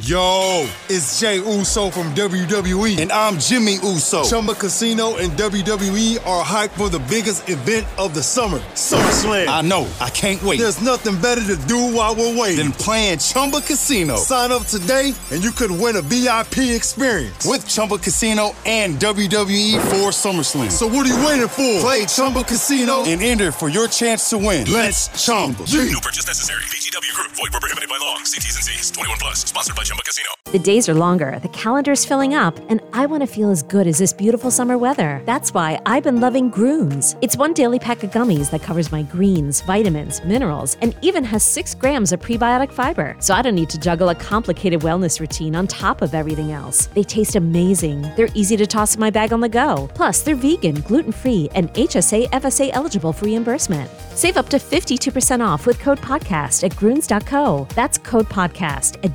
Yo, it's Jay Uso from WWE, and I'm Jimmy Uso. Chumba Casino and WWE are hyped for the biggest event of the summer, SummerSlam. I know, I can't wait. There's nothing better to do while we're waiting than playing Chumba Casino. Sign up today, and you could win a VIP experience with Chumba Casino and WWE for SummerSlam. So what are you waiting for? Play Chumba Casino and enter for your chance to win. Let's Chumba. No purchase necessary. VGW Group. Void where prohibited by law. See T's and C's. 21 plus. Sponsored by Chumba Casino. The days are longer, the calendar's filling up, and I want to feel as good as this beautiful summer weather. That's why I've been loving Grooms. It's one daily pack of gummies that covers my greens, vitamins, minerals, and even has 6 grams of prebiotic fiber. So I don't need to juggle a complicated wellness routine on top of everything else. They taste amazing. They're easy to toss in my bag on the go. Plus, they're vegan, gluten-free, and HSA, FSA eligible for reimbursement. Save up to 52% off with code PODCAST at Grunes.co. That's code PODCAST at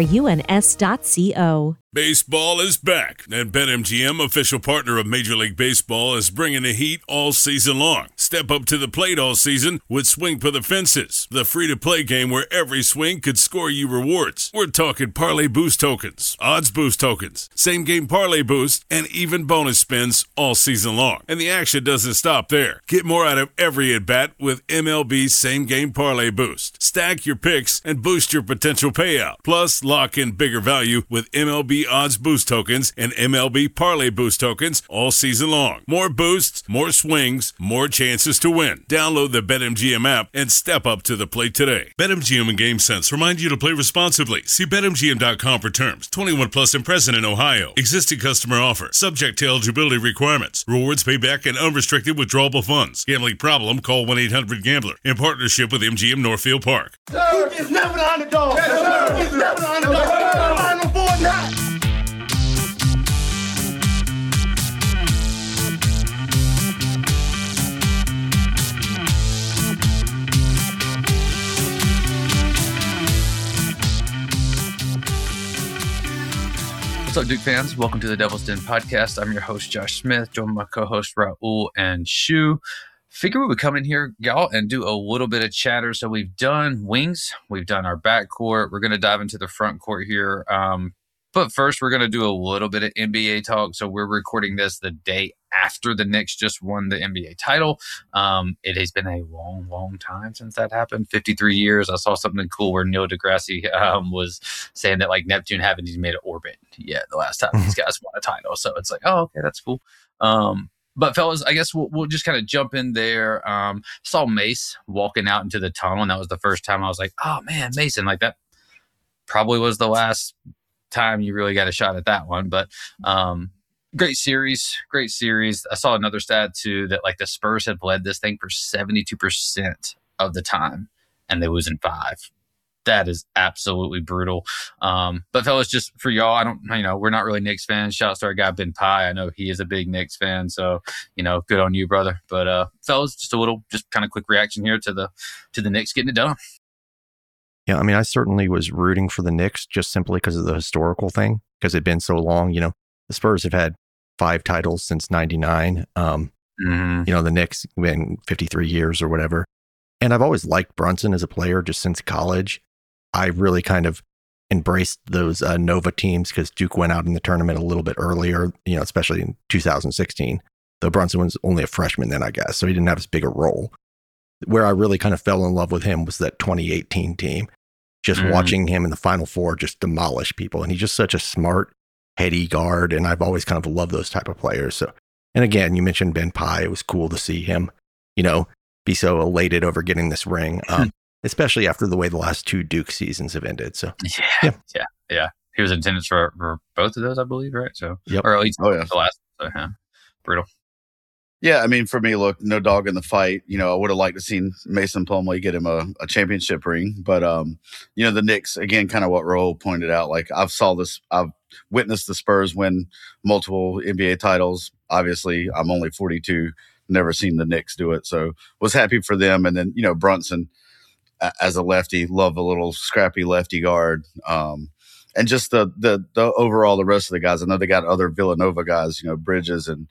GRUNS.co. Baseball is back, and BetMGM, official partner of Major League Baseball, is bringing the heat all season long. Step up to the plate all season with Swing for the Fences, the free-to-play game where every swing could score you rewards. We're talking parlay boost tokens, odds boost tokens, same-game parlay boost, and even bonus spins all season long. And the action doesn't stop there. Get more out of every at-bat with MLB same-game parlay boost. Stack your picks and boost your potential payout. Plus, lock in bigger value with MLB odds boost tokens and MLB parlay boost tokens all season long. More boosts, more swings, more chances to win. Download the BetMGM app and step up to the plate today. BetMGM and GameSense remind you to play responsibly. See BetMGM.com for terms. 21 plus and present in Ohio. Existing customer offer. Subject to eligibility requirements. Rewards payback and unrestricted withdrawable funds. Gambling problem? Call 1-800-GAMBLER. In partnership with MGM Northfield Park. It's never the underdog. It's never the underdog. Final four not. What's up, Duke fans? Welcome to the Devil's Den podcast. I'm your host, Josh Smith, joined by my co-host, Raul and Shu. Figure we would come in here, y'all, and do a little bit of chatter. So we've done wings. We've done our backcourt. We're going to dive into the front court here. But first, we're going to do a little bit of NBA talk. So we're recording this the day after the Knicks just won the NBA title. It has been a long, long time since that happened. 53 years. I saw something cool where Neil deGrasse was saying that like Neptune haven't even made an orbit yet the last time these guys won a title. So it's like, oh, okay, that's cool. But fellas, I guess we'll just kind of jump in there. Saw Mace walking out into the tunnel, and that was the first time I was like, oh man, Mason, like that probably was the last time you really got a shot at that one. But great series. I saw another stat too that like the Spurs have led this thing for 72% of the time, and they lose in 5. That is absolutely brutal. But fellas, just for y'all, we're not really Knicks fans. Shout out to our guy Ben Pye. I know he is a big Knicks fan, so good on you, brother. But fellas, just kind of quick reaction here to the Knicks getting it done. Yeah, I mean, I certainly was rooting for the Knicks just simply because of the historical thing, because it'd been so long. The Spurs have had 5 titles since '99. The Knicks been 53 years or whatever. And I've always liked Brunson as a player just since college. I really kind of embraced those Nova teams because Duke went out in the tournament a little bit earlier, especially in 2016. Though Brunson was only a freshman then, I guess, so he didn't have as big a role. Where I really kind of fell in love with him was that 2018 team. Just watching him in the Final Four just demolish people. And he's just such a smart, heady guard. And I've always kind of loved those type of players. So, and again, you mentioned Ben Pye. It was cool to see him, be so elated over getting this ring. Especially after the way the last 2 Duke seasons have ended. So yeah. He was in attendance for both of those, I believe, right? So, yep. Or at least the last. So, yeah, brutal. Yeah, I mean, for me, look, no dog in the fight. I would have liked to seen Mason Plumlee get him a championship ring, but the Knicks, again, kind of what Raul pointed out. Like I've witnessed the Spurs win multiple NBA titles. Obviously, I'm only 42, never seen the Knicks do it, so was happy for them. And then Brunson. As a lefty, love a little scrappy lefty guard. And just the overall, the rest of the guys, I know they got other Villanova guys, Bridges and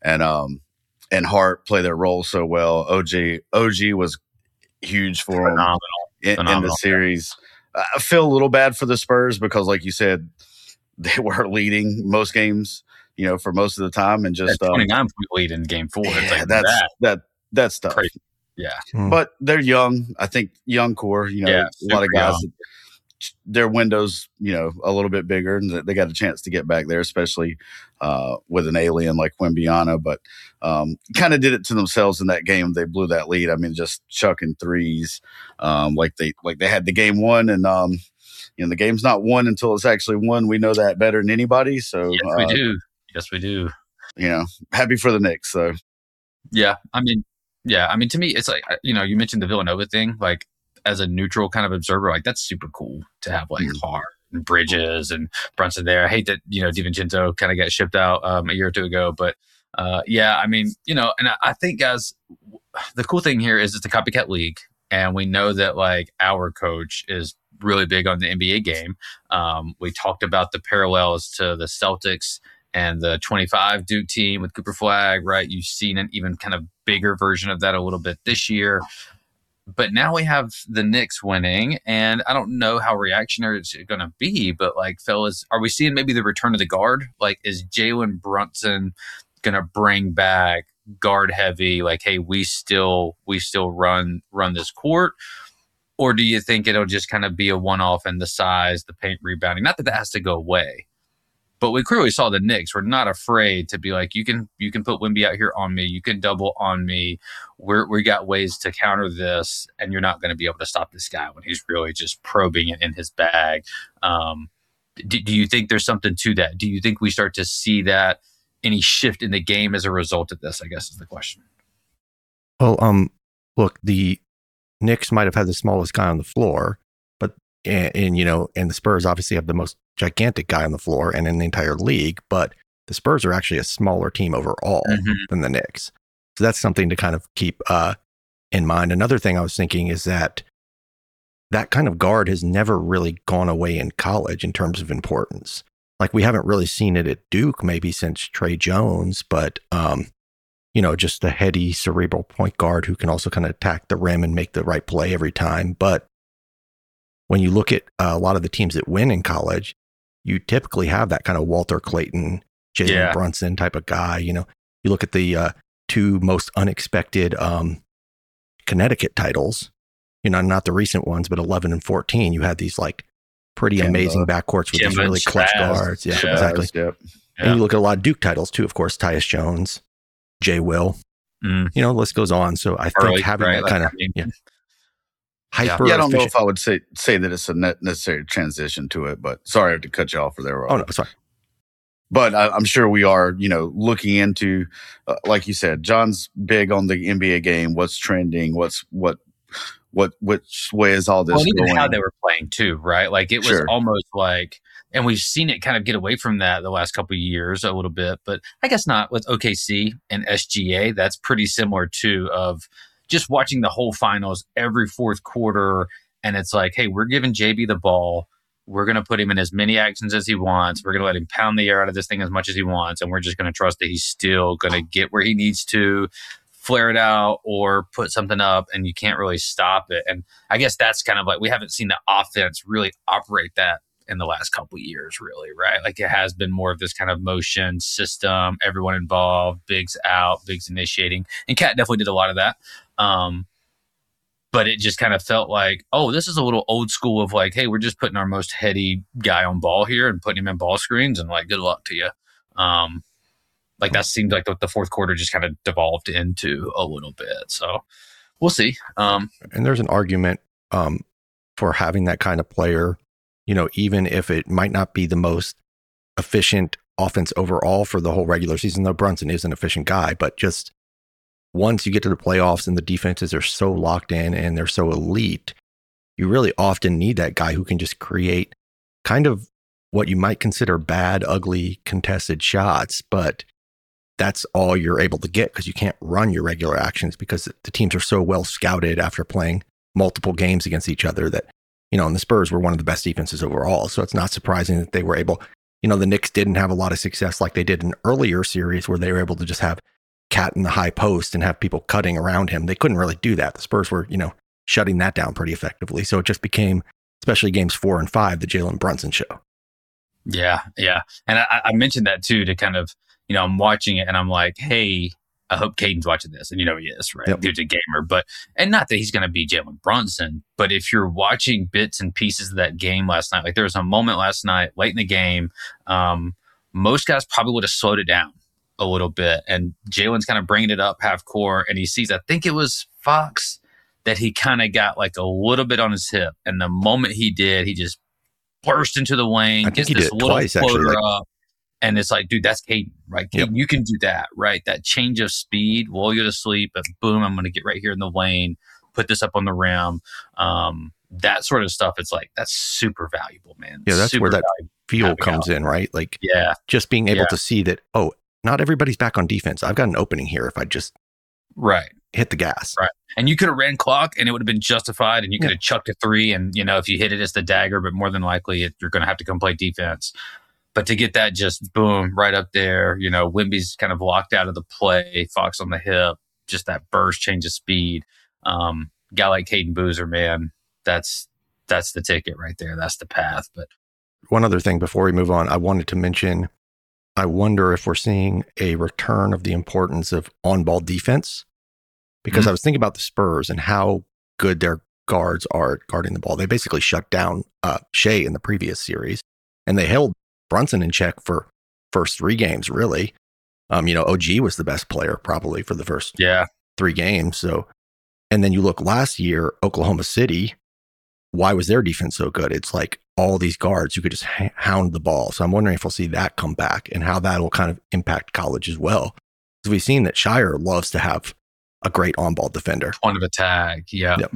Hart play their role so well. OG was huge for them in the series. I feel a little bad for the Spurs because, like you said, they were leading most games, for most of the time, and just 29-point lead in Game 4. Yeah, like that's tough. Crazy. Yeah, but they're young. I think young core. A lot of guys. Their windows, a little bit bigger, and they got a chance to get back there, especially with an alien like Wembanyama. But kind of did it to themselves in that game. They blew that lead. I mean, just chucking threes, like they had the game won, and the game's not won until it's actually won. We know that better than anybody. So yes, we do. Yes, we do. Happy for the Knicks. So yeah, I mean, to me, it's like you mentioned the Villanova thing, like. As a neutral kind of observer, like that's super cool to have like Hart and Bridges and Brunson there. I hate that DiVincenzo kind of got shipped out a year or two ago, but I mean, and I think, guys, the cool thing here is it's a copycat league, and we know that like our coach is really big on the NBA game. We talked about the parallels to the Celtics and the 25 Duke team with Cooper Flagg, right? You've seen an even kind of bigger version of that a little bit this year. But now we have the Knicks winning, and I don't know how reactionary it's going to be, but like, fellas, are we seeing maybe the return of the guard? Like, is Jalen Brunson going to bring back guard heavy? Like, hey, we still run this court, or do you think it'll just kind of be a one-off in the size, the paint rebounding? Not that that has to go away. But we clearly saw the Knicks were not afraid to be like, you can put Wemby out here on me. You can double on me. We got ways to counter this, and you're not going to be able to stop this guy when he's really just probing it in his bag. Do you think there's something to that? Do you think we start to see that any shift in the game as a result of this, I guess is the question. Well, look, the Knicks might have had the smallest guy on the floor, but and the Spurs obviously have the most gigantic guy on the floor and in the entire league, but the Spurs are actually a smaller team overall than the Knicks. So that's something to kind of keep in mind. Another thing I was thinking is that kind of guard has never really gone away in college in terms of importance. Like, we haven't really seen it at Duke maybe since Trey Jones, but just a heady, cerebral point guard who can also kind of attack the rim and make the right play every time. But when you look at a lot of the teams that win in college, you typically have that kind of Walter Clayton, Jalen Brunson type of guy. You look at the two most unexpected Connecticut titles, not the recent ones, but 11 and 14. You had these like pretty amazing backcourts with these really clutch guards. Yeah, exactly. Yep. And you look at a lot of Duke titles too, of course, Tyus Jones, Jay Will, the list goes on. So I think having that kind of hyper. Yeah, I don't know if I would say that it's a necessary transition to it, but sorry I had to cut you off for there. Oh, no, sorry. But I'm sure we are, looking into, like you said, John's big on the NBA game. What's trending? Which way is all this going? How they were playing too, right? Like, it was almost like, and we've seen it kind of get away from that the last couple of years a little bit, but I guess not with OKC and SGA. That's pretty similar too, of just watching the whole finals every fourth quarter. And it's like, hey, we're giving JB the ball. We're going to put him in as many actions as he wants. We're going to let him pound the air out of this thing as much as he wants. And we're just going to trust that he's still going to get where he needs to, flare it out or put something up, and you can't really stop it. And I guess that's kind of like, we haven't seen the offense really operate that in the last couple of years, really, right? Like, it has been more of this kind of motion system, everyone involved, bigs out, bigs initiating. And Cat definitely did a lot of that. But it just kind of felt like, oh, this is a little old school of like, hey, we're just putting our most heady guy on ball here and putting him in ball screens, and like, good luck to you. Like, that seemed like the fourth quarter just kind of devolved into a little bit. So we'll see. And there's an argument for having that kind of player, even if it might not be the most efficient offense overall for the whole regular season, though Brunson is an efficient guy, but just once you get to the playoffs and the defenses are so locked in and they're so elite, you really often need that guy who can just create kind of what you might consider bad, ugly, contested shots, but that's all you're able to get because you can't run your regular actions because the teams are so well scouted after playing multiple games against each other that, and the Spurs were one of the best defenses overall. So it's not surprising that they were able, the Knicks didn't have a lot of success like they did in earlier series where they were able to just have Cat in the high post and have people cutting around him. They couldn't really do that. The Spurs were, shutting that down pretty effectively. So it just became especially games 4 and 5, the Jalen Brunson show. Yeah. And I mentioned that too, to kind of, I'm watching it and I'm like, hey, I hope Caden's watching this. And he is, right? Yep. Dude's a gamer. And not that he's going to be Jalen Brunson, but if you're watching bits and pieces of that game last night, like there was a moment last night, late in the game, most guys probably would have slowed it down a little bit. And Jalen's kind of bringing it up half court and he sees, I think it was Fox, that he kind of got like a little bit on his hip. And the moment he did, he just burst into the lane, I think he did it twice, actually. Up, and it's like, dude, that's Caden, right? Caden, you can do that, right? That change of speed, lull you to sleep, but boom, I'm going to get right here in the lane, put this up on the rim. That sort of stuff, it's like, that's super valuable, man. Yeah, that's super where that feel comes in, right? Like, just being able to see that, oh, not everybody's back on defense. I've got an opening here if I just hit the gas. Right. And you could have ran clock and it would have been justified and you could have chucked a 3 and, if you hit it, it's the dagger, but more than likely you're going to have to come play defense. But to get that just boom right up there, Wemby's kind of locked out of the play, Fox on the hip, just that burst, change of speed. Guy like Caden Boozer, man, that's the ticket right there. That's the path. But one other thing before we move on, I wanted to mention, I wonder if we're seeing a return of the importance of on-ball defense. Because I was thinking about the Spurs and how good their guards are at guarding the ball. They basically shut down Shea in the previous series, and they held Brunson in check for first 3 games, really. OG was the best player probably for the first 3 games. So, and then you look last year, Oklahoma City, why was their defense so good? It's like all these guards, you could just hound the ball. So I'm wondering if we'll see that come back and how that will kind of impact college as well. Because we've seen that Shire loves to have a great on-ball defender. Point of attack. Yeah. Yep.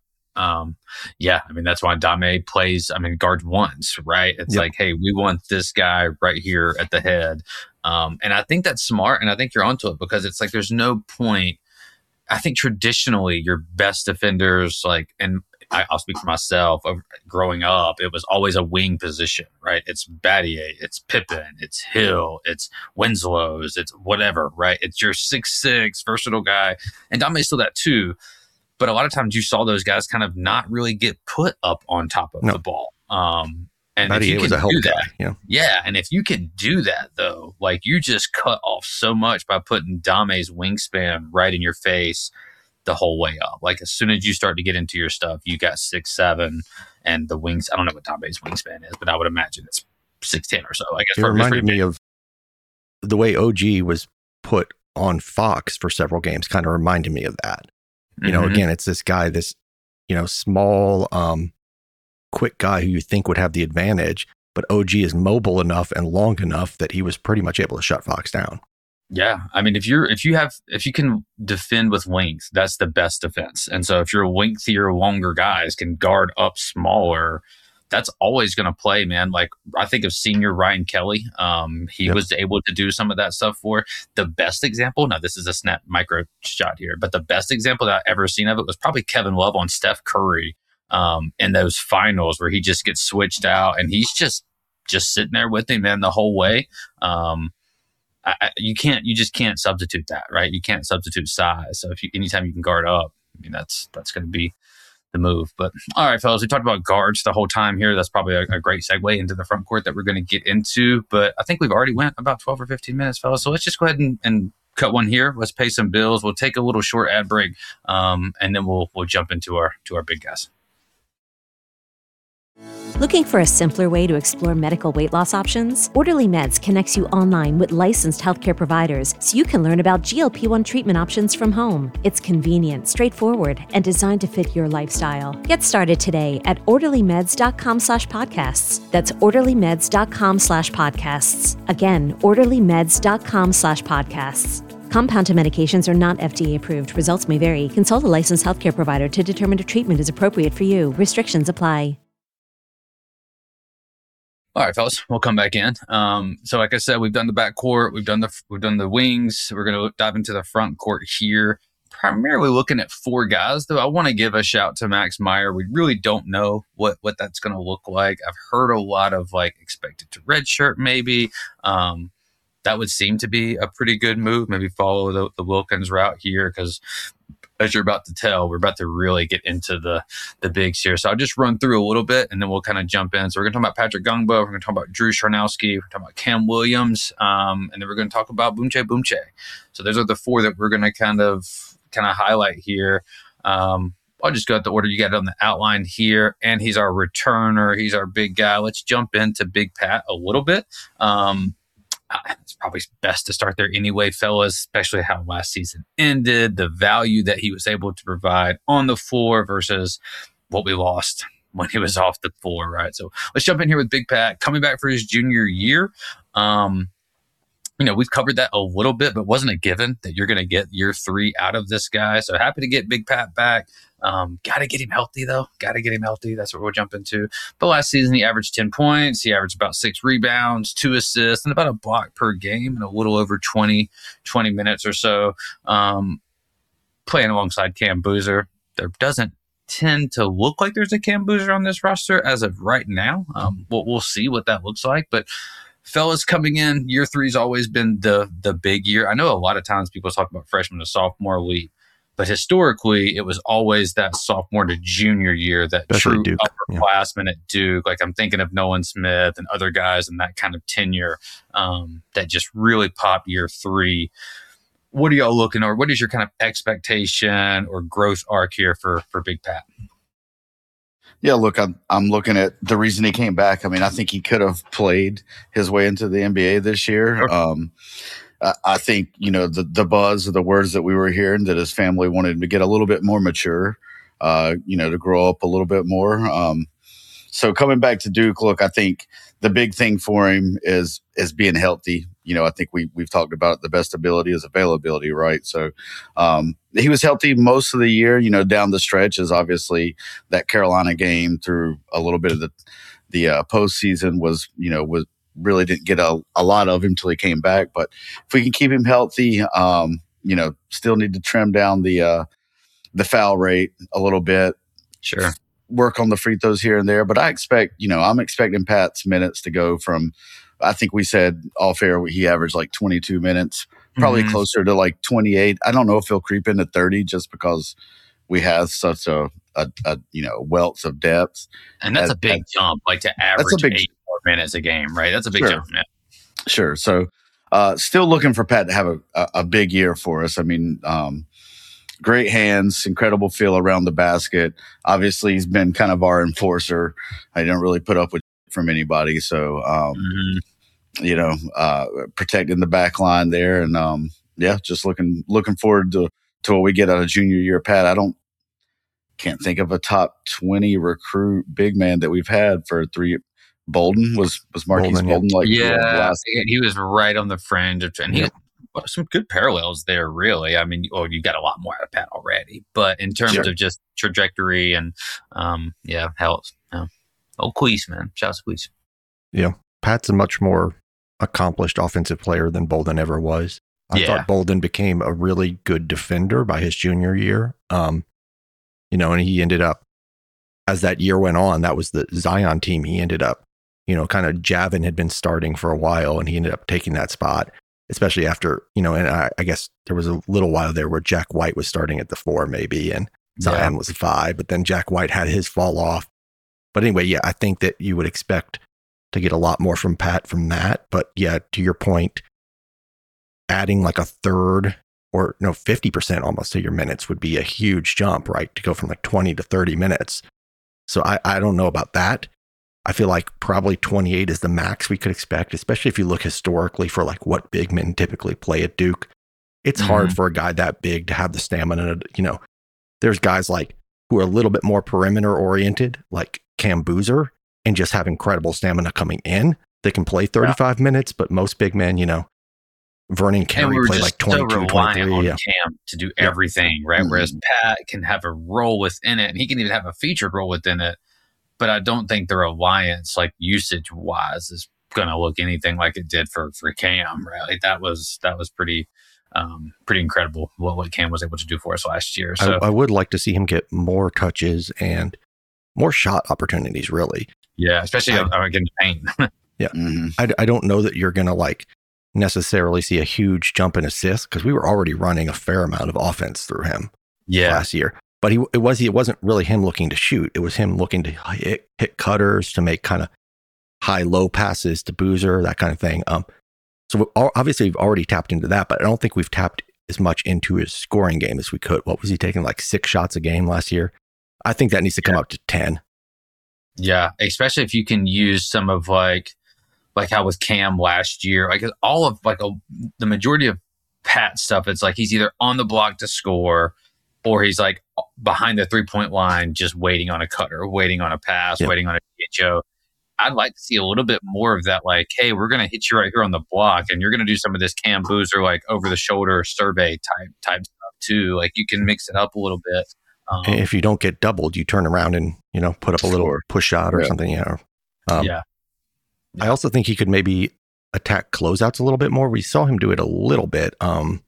Yeah. I mean, that's why Dame plays, guard ones, right? It's like, hey, we want this guy right here at the head. And I think that's smart. And I think you're onto it because it's like, there's no point. I think traditionally your best defenders, and I'll speak for myself, growing up, it was always a wing position, right? It's Battier, it's Pippen, it's Hill, it's Winslow's, it's whatever, right? It's your 6'6" versatile guy. And Dame's still that too. But a lot of times you saw those guys kind of not really get put up on top of the ball. And if you can do that, yeah. And if you can do that though, like you just cut off so much by putting Dame's wingspan right in your face the whole way up. Like as soon as you start to get into your stuff, you got 6'7", and the wings. I don't know what Dame's wingspan is, but I would imagine it's 6'10" or so. I guess it reminded me of the way OG was put on Fox for several games. Kind of reminded me of that. Again, it's this guy, this small, quick guy who you think would have the advantage, but OG is mobile enough and long enough that he was pretty much able to shut Fox down. Yeah. I mean, if you can defend with length, that's the best defense. And so if your lengthier, longer guys can guard up smaller, that's always going to play, man. Like I think of senior Ryan Kelly. He was able to do some of that stuff for the best example. Now this is a snap micro shot here, but the best example that I've ever seen of it was probably Kevin Love on Steph Curry in those finals where he just gets switched out and he's just sitting there with him, man, the whole way. You just can't substitute that, right? You can't substitute size. So anytime you can guard up, that's going to be the move. But all right, fellas, we talked about guards the whole time here. That's probably a great segue into the front court that we're going to get into. But I think we've already went about 12 or 15 minutes, fellas. So let's just go ahead and cut one here. Let's pay some bills. We'll take a little short ad break, and then we'll jump into our big guys. Looking for a simpler way to explore medical weight loss options? Orderly Meds connects you online with licensed healthcare providers so you can learn about GLP-1 treatment options from home. It's convenient, straightforward, and designed to fit your lifestyle. Get started today at orderlymeds.com/podcasts. That's orderlymeds.com/podcasts. Again, orderlymeds.com/podcasts. Compounded medications are not FDA approved. Results may vary. Consult a licensed healthcare provider to determine if treatment is appropriate for you. Restrictions apply. All right, fellas, we'll come back in. So like I said, we've done the backcourt, we've done the wings. We're going to dive into the front court here, primarily looking at 4 guys, though I want to give a shout to Max Meyer. We really don't know what that's going to look like. I've heard a lot of expected to redshirt maybe. That would seem to be a pretty good move. Maybe follow the Wilkins route here because as you're about to tell, we're about to really get into the bigs here. So I'll just run through a little bit and then we'll kind of jump in. So we're going to talk about Patrick Gungbo. We're going to talk about Drew Charnowski. We're going to talk about Cam Williams. And then we're going to talk about Boomche Boomche. So those are the four that we're going to kind of highlight here. I'll just go at the order you got on the outline here. And he's our returner. He's our big guy. Let's jump into Big Pat a little bit. It's probably best to start there anyway, fellas, especially how last season ended, the value that he was able to provide on the floor versus what we lost when he was off the floor, right? So let's jump in here with Big Pat coming back for his junior year. We've covered that a little bit, but wasn't a given that you're going to get year 3 out of this guy. So happy to get Big Pat back. Got to get him healthy, though. Got to get him healthy. That's what we'll jump into. But last season, he averaged 10 points. He averaged about 6 rebounds, 2 assists, and about a block per game in a little over 20 minutes or so. Playing alongside Cam Boozer. There doesn't tend to look like there's a Cam Boozer on this roster as of right now. We'll see what that looks like. But fellas coming in, year 3's always been the big year. I know a lot of times people talk about freshman to sophomore leap, but historically it was always that sophomore to junior year, that especially true upperclassman at Duke. Like I'm thinking of Nolan Smith and other guys in that kind of tenure that just really pop year 3. What are y'all looking, or what is your kind of expectation or growth arc here for Big Pat? Yeah, look, I'm looking at the reason he came back. I mean, I think he could have played his way into the NBA this year. Sure. I think, the buzz of the words that we were hearing, that his family wanted him to get a little bit more mature, to grow up a little bit more. So coming back to Duke, look, I think the big thing for him is being healthy. I think we've talked about the best ability is availability, right? So he was healthy most of the year. Down the stretch is obviously that Carolina game through a little bit of the postseason was really didn't get a lot of him till he came back. But if we can keep him healthy, still need to trim down the foul rate a little bit. Sure. Work on the free throws here and there. But I'm expecting Pat's minutes to go from, I think we said off air, he averaged like 22 minutes, probably closer to like 28. I don't know if he'll creep into 30 just because we have such a wealth of depth. And that's a big jump, like to average 8 more minutes a game, right? That's a big jump, man. Sure. So still looking for Pat to have a big year for us. I mean, great hands, incredible feel around the basket. Obviously, he's been kind of our enforcer. I don't really put up with from anybody. So, protecting the back line there. And, just looking forward to what we get out of junior year, Pat. Can't think of a top 20 recruit big man that we've had for 3. Bolden was Marquise Bolden. He was right on the fringe and he some good parallels there, really. I mean, you got a lot more out of Pat already, but in terms of just trajectory and health. Queese, man. Shout out to Queese. Yeah. Pat's a much more accomplished offensive player than Bolden ever was. I thought Bolden became a really good defender by his junior year. And he ended up, as that year went on, that was the Zion team. He ended up, kind of Javin had been starting for a while and he ended up taking that spot, especially after, and I guess there was a little while there where Jack White was starting at the 4 maybe, and Zion was 5, but then Jack White had his fall off. But anyway, I think that you would expect to get a lot more from Pat from that. But to your point, adding like a third or 50% almost to your minutes would be a huge jump, right? To go from like 20 to 30 minutes. So I don't know about that. I feel like probably 28 is the max we could expect, especially if you look historically for like what big men typically play at Duke. It's hard for a guy that big to have the stamina. There's guys like who are a little bit more perimeter oriented, like Cam Boozer, and just have incredible stamina coming in. They can play 35 minutes, but most big men, Vernon Carey played like 22, 23. On Cam to do everything, right? Whereas Pat can have a role within it, and he can even have a featured role within it. But I don't think the reliance, like usage wise, is going to look anything like it did for Cam, right? Like that was pretty incredible what Cam was able to do for us last year. So I would like to see him get more touches and more shot opportunities, really. Yeah, especially again the paint. I don't know that you're going to like necessarily see a huge jump in assists because we were already running a fair amount of offense through him. last year. But it wasn't really him looking to shoot. It was him looking to hit cutters, to make kind of high-low passes to Boozer, that kind of thing. So obviously we've already tapped into that, but I don't think we've tapped as much into his scoring game as we could. What was he taking, like 6 shots a game last year? I think that needs to come up to 10. Yeah, especially if you can use some of like how with Cam last year, like all of the majority of Pat stuff, it's like he's either on the block to score or he's like behind the 3-point line, just waiting on a cutter, waiting on a pass, waiting on a DHO. I'd like to see a little bit more of that, like, hey, we're going to hit you right here on the block, and you're going to do some of this Cam Boozer, like over the shoulder survey type stuff too. Like you can mix it up a little bit. And if you don't get doubled, you turn around and, put up a little push shot or something. I also think he could maybe attack closeouts a little bit more. We saw him do it a little bit. The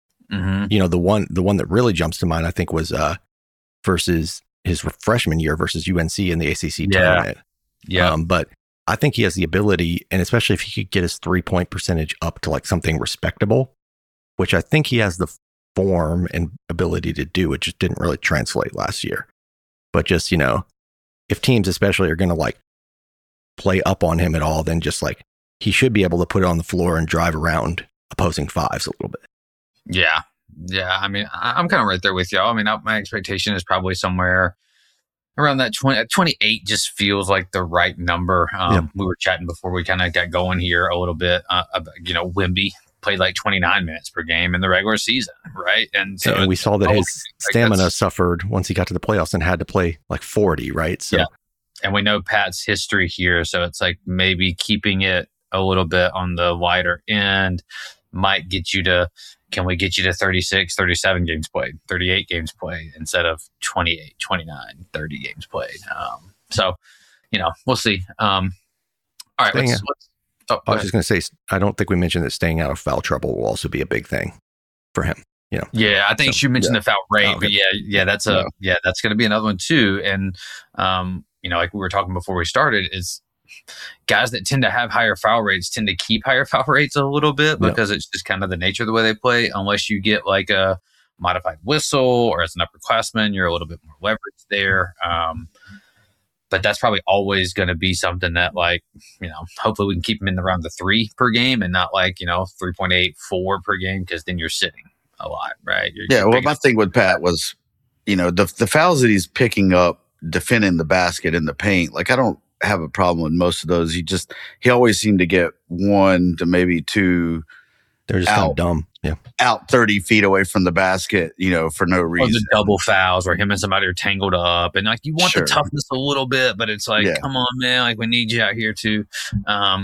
one that really jumps to mind, I think, was versus his freshman year versus UNC in the ACC tournament. Yeah. But I think he has the ability, and especially if he could get his 3-point percentage up to like something respectable, which I think he has the form and ability to do. It just didn't really translate last year. But just, if teams especially are going to like play up on him at all, then just like he should be able to put it on the floor and drive around opposing fives a little bit. Yeah. Yeah. I mean, I'm kind of right there with y'all. I mean, my expectation is probably somewhere around that 28 just feels like the right number. We were chatting before we kind of got going here a little bit. Wemby played like 29 minutes per game in the regular season, right? And so we saw that his stamina suffered once he got to the playoffs and had to play like 40, right? So, and we know Pat's history here, so it's like maybe keeping it a little bit on the lighter end might get you to. Can we get you to 36, 37 games played, 38 games played instead of 28, 29, 30 games played? We'll see. All right. I was just going to say, I don't think we mentioned that staying out of foul trouble will also be a big thing for him. Yeah, I think you mentioned the foul rate, but that's that's going to be another one too. And, like we were talking before we started, is guys that tend to have higher foul rates tend to keep higher foul rates a little bit because it's just kind of the nature of the way they play. Unless you get like a modified whistle or as an upperclassman, you're a little bit more leverage there. But that's probably always going to be something that hopefully we can keep them in around the 3 per game and not 3.8, 4 per game, because then you're sitting a lot, right? My thing with Pat was, the fouls that he's picking up defending the basket in the paint, I don't have a problem with most of those. He always seemed to get 1 to maybe 2. They're just kind of dumb. Yeah. Out 30 feet away from the basket, for no reason. Or the double fouls where him and somebody are tangled up. And you want the toughness a little bit, but it's come on, man. We need you out here too. I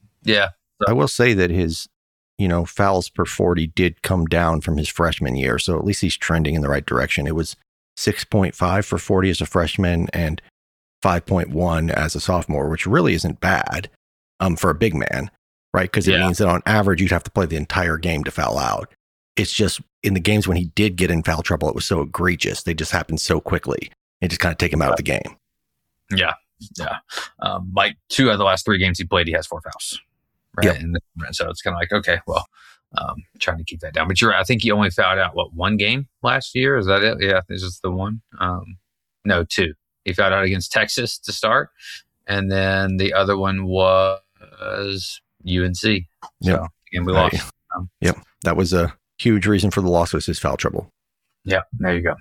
will say that his, fouls per 40 did come down from his freshman year. So at least he's trending in the right direction. It was 6.5 for 40 as a freshman and 5.1 as a sophomore, which really isn't bad for a big man, right? Because it means that on average, you'd have to play the entire game to foul out. It's just in the games when he did get in foul trouble, it was so egregious. They just happened so quickly. It just kind of take him out of the game. Yeah. Yeah. 2 out of the last 3 games he played, he has 4 fouls. Right. Yep. And so it's kind of okay, well, trying to keep that down. But you're right. I think he only fouled out, 1 game last year? Is that it? Yeah. This is the one. No, 2. He fouled out against Texas to start. And then the other one was UNC. So, and we lost. That was a huge reason for the loss, was his foul trouble. Yeah. There you go.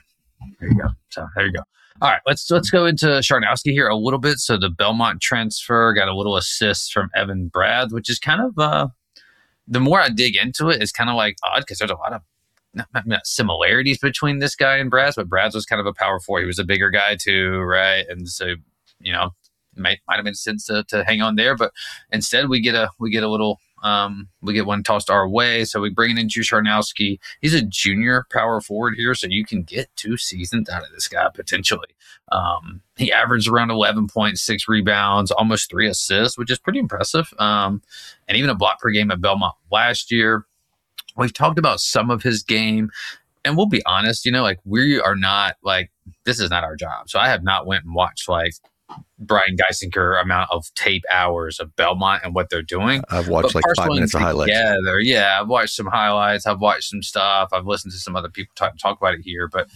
So there you go. All right. Let's go into Sharnowski here a little bit. So the Belmont transfer got a little assist from Evan Brad, which is kind of, the more I dig into it, it's kind of odd because there's a lot of not similarities between this guy and Brad's, but Brad's was kind of a power forward. He was a bigger guy too, right? And so, might have made sense to hang on there, but instead we get a little we get one tossed our way. So we bring in Juice Sharnowski. He's a junior power forward here, so you can get 2 seasons out of this guy potentially. He averaged around 11.6 rebounds, almost 3 assists, which is pretty impressive. And even a block per game at Belmont last year. We've talked about some of his game, and we'll be honest, we are not this is not our job. So I have not went and watched Brian Geisinger amount of tape hours of Belmont and what they're doing. I've watched like 5 minutes of highlights. Yeah, I've watched some highlights. I've watched some stuff. I've listened to some other people talk about it here. But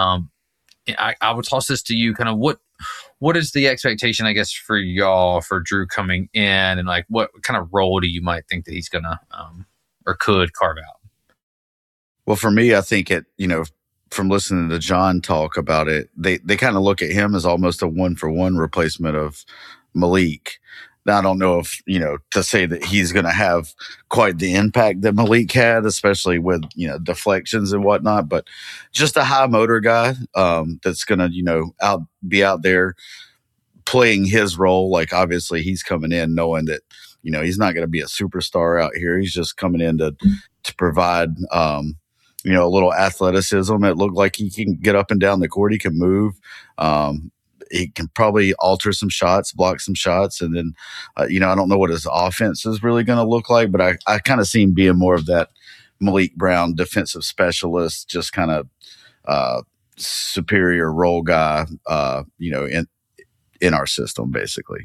I would toss this to you. Kind of what is the expectation, I guess, for y'all for Drew coming in, and like what kind of role do you might think that he's gonna or could carve out? Well, for me, I think from listening to John talk about it, they kind of look at him as almost a 1-for-1 replacement of Malik. Now, I don't know if, to say that he's going to have quite the impact that Malik had, especially with, deflections and whatnot, but just a high motor guy that's going to, be out there playing his role. Like, obviously, he's coming in knowing that, he's not going to be a superstar out here. He's just coming in to provide, a little athleticism. It looked like he can get up and down the court. He can move. He can probably alter some shots, block some shots. And then, I don't know what his offense is really going to look like, but I kind of see him being more of that Malik Brown defensive specialist, just kind of superior role guy, in our system, basically.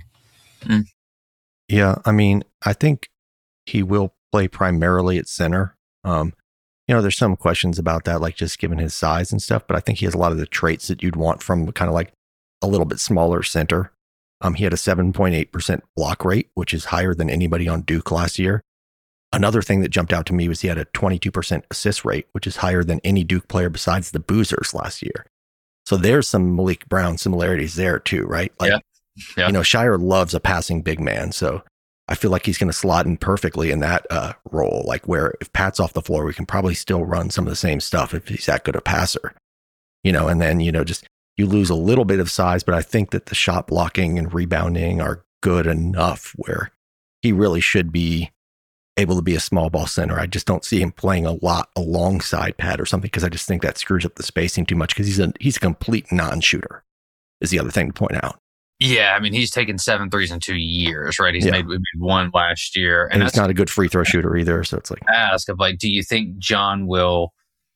Yeah. I mean, I think he will play primarily at center. There's some questions about that, like just given his size and stuff, but I think he has a lot of the traits that you'd want from kind of like a little bit smaller center. He had a 7.8% block rate, which is higher than anybody on Duke last year. Another thing that jumped out to me was he had a 22% assist rate, which is higher than any Duke player besides the Boozers last year. So there's some Malik Brown similarities there too, right? Like, yeah. Shire loves a passing big man. So I feel like he's going to slot in perfectly in that role, like where if Pat's off the floor, we can probably still run some of the same stuff if he's that good a passer, and then, just you lose a little bit of size, but I think that the shot blocking and rebounding are good enough where he really should be able to be a small ball center. I just don't see him playing a lot alongside Pat or something because I just think that screws up the spacing too much because he's a complete non-shooter is the other thing to point out. Yeah, I mean, he's taken 7 threes in 2 years, right? We made one last year. And he's not a good free throw shooter either, so it's like... do you think John will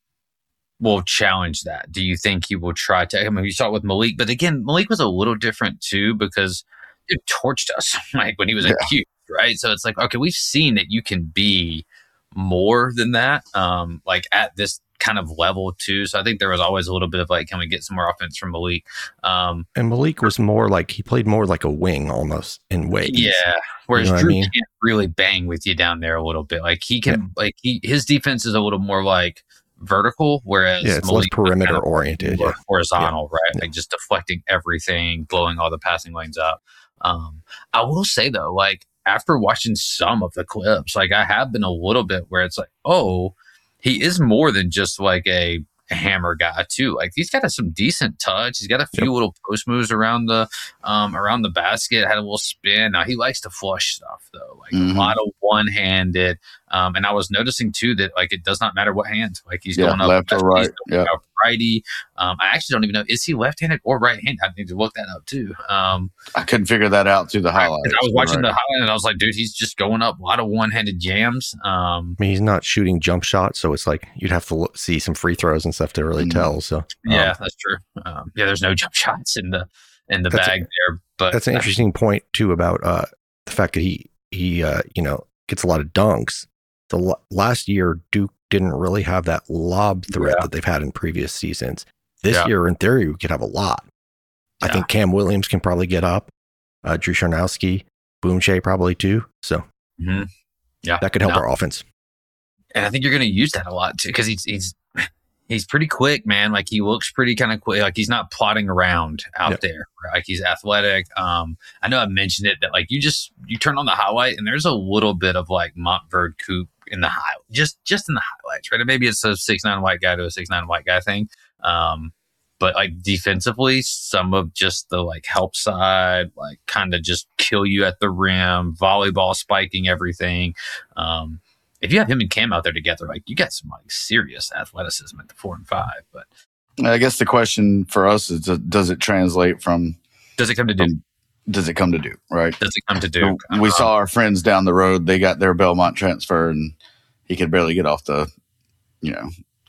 challenge that? Do you think he will try to... I mean, you saw it with Malik, but again, Malik was a little different too because it torched us like when he was acute, right? So it's like, okay, we've seen that you can be more than that, like at this kind of level too. So I think there was always a little bit of like, can we get some more offense from Malik? And Malik was more like, he played more like a wing almost in ways. Yeah. Whereas Drew can't really bang with you down there a little bit. Like he can, his defense is a little more like vertical, whereas it's less perimeter oriented, horizontal, right? Like just deflecting everything, blowing all the passing lanes up. I will say though, like after watching some of the clips, like I have been a little bit where it's like, oh, he is more than just like a hammer guy too. Like he's got some decent touch. He's got a few little post moves around the basket. Had a little spin. Now he likes to flush stuff though, like a lot of one-handed. And I was noticing too that like it does not matter what hand. Like he's going up left or right. Yeah, righty. I actually don't even know, is he left-handed or right-handed? I need to look that up too. I couldn't figure that out through the highlights. I was watching the highlight and I was like, dude, he's just going up a lot of one-handed jams. I mean, he's not shooting jump shots, so it's like you'd have to see some free throws and stuff to really tell. So yeah, that's true. There's no jump shots in the bag there. But that's an interesting point too about the fact that he gets a lot of dunks. The last year, Duke didn't really have that lob threat that they've had in previous seasons. This year, in theory, we could have a lot. I think Cam Williams can probably get up. Drew Charnowski, Boom Shea probably too. So that could help our offense. And I think you're going to use that a lot too because he's pretty quick, man. Like he looks pretty kind of quick. Like he's not plodding around out there. Right? Like he's athletic. I know I mentioned it that like you turn on the highlight and there's a little bit of like Montverde Coupe in the highlight, just in the highlights, right? And maybe it's a 6'9" white guy to a 6'9" white guy thing. But like defensively, some of just the like help side, like kind of just kill you at the rim, volleyball spiking everything. If you have him and Cam out there together, like you got some like serious athleticism at the 4 and 5. But I guess the question for us is, does it translate from? Does it come to Duke? Does it come to Duke? Right? Does it come to Duke? We saw our friends down the road; they got their Belmont transfer, and he could barely get off the,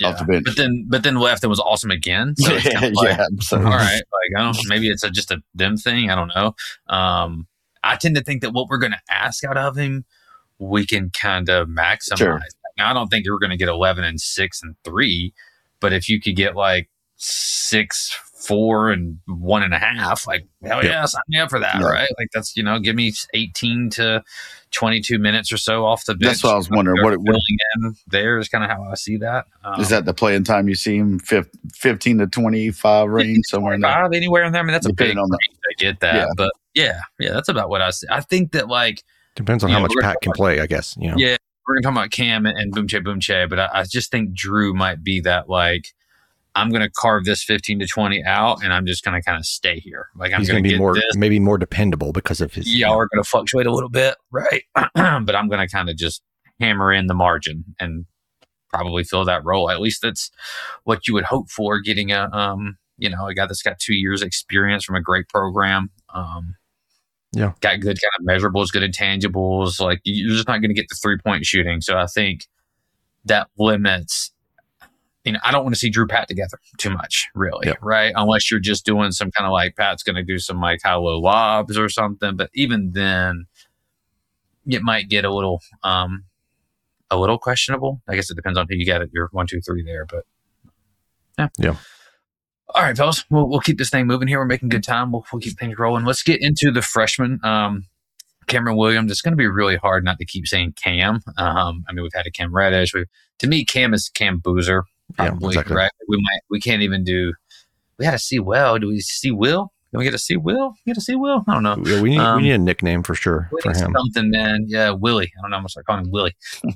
off the bench. But then left and was awesome again. So it's kind of like, all right, like I don't know, maybe it's just a them thing. I don't know. I tend to think that what we're going to ask out of him, we can kind of maximize. Sure. Now, I don't think we're going to get 11 and 6 and 3, but if you could get like 6, 4 and 1.5, like hell yeah, sign me up for that, right? Like that's give me 18 to 22 minutes or so off the bench. That's what I was wondering. What filling in there is kind of how I see that. Is that the playing time you see him 15 to 25 range somewhere in there? Anywhere in there. I mean, that's Depending a big on range. I get that, but yeah, that's about what I see. I think that like depends on how much Pat can play, I guess. Yeah, we're gonna talk about Cam and Boomche, but I just think Drew might be that like I'm going to carve this 15 to 20 out, and I'm just going to kind of stay here. Like I'm going to be maybe more dependable because of his. Yeah, we're going to fluctuate a little bit, right? But I'm going to kind of just hammer in the margin and probably fill that role. At least that's what you would hope for. Getting a a guy that's got 2 years experience from a great program. Got good kind of measurables, good intangibles. Like you're just not going to get the 3-point shooting. So I think that limits. I don't want to see Drew Pat together too much, really, right? Unless you're just doing some kind of like Pat's going to do some like high-low lobs or something. But even then, it might get a little questionable. I guess it depends on who you got at your 1, 2, 3 there. But yeah. All right, fellas, we'll keep this thing moving here. We're making good time. We'll keep things rolling. Let's get into the freshman. Cameron Williams. It's going to be really hard not to keep saying Cam. I mean, we've had a Cam Reddish. To me, Cam is Cam Boozer. Probably, exactly. Right? We can't even do. We had to see Will. Do we see Will? Can we get to see Will? I don't know. We need a nickname for sure for him. Something, man. Yeah, Willie. I don't know. I'm gonna start calling him Willie.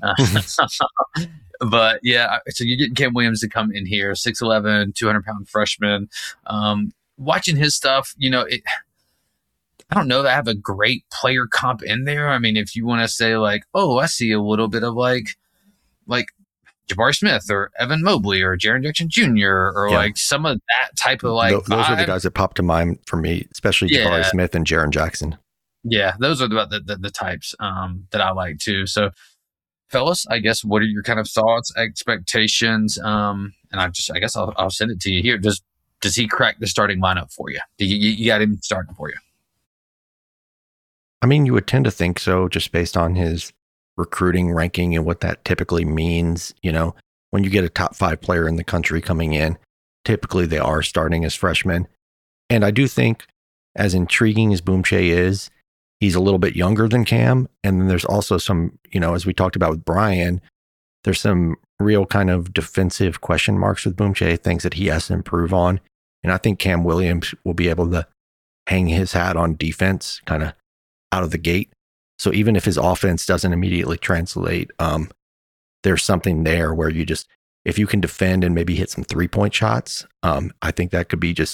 But yeah, so you're getting Cam Williams to come in here, 6'11", 200-pound freshman. Watching his stuff, I don't know that I have a great player comp in there. I mean, if you want to say like, oh, I see a little bit of like Jabari Smith or Evan Mobley or Jaren Jackson Jr. or like some of that type of like. Those are the guys that pop to mind for me, especially Jabari Smith and Jaren Jackson. Yeah, those are the types that I like too. So, fellas, I guess what are your kind of thoughts, expectations? And I guess I'll send it to you here. Does he crack the starting lineup for you? You got him starting for you? I mean, you would tend to think so, just based on his recruiting ranking and what that typically means. When you get a top 5 player in the country coming in, typically they are starting as freshmen. And I do think, as intriguing as Boomche is, he's a little bit younger than Cam. And then there's also some, as we talked about with Brian, there's some real kind of defensive question marks with Boomche, things that he has to improve on. And I think Cam Williams will be able to hang his hat on defense kind of out of the gate. So even if his offense doesn't immediately translate, there's something there where if you can defend and maybe hit some 3-point shots, I think that could be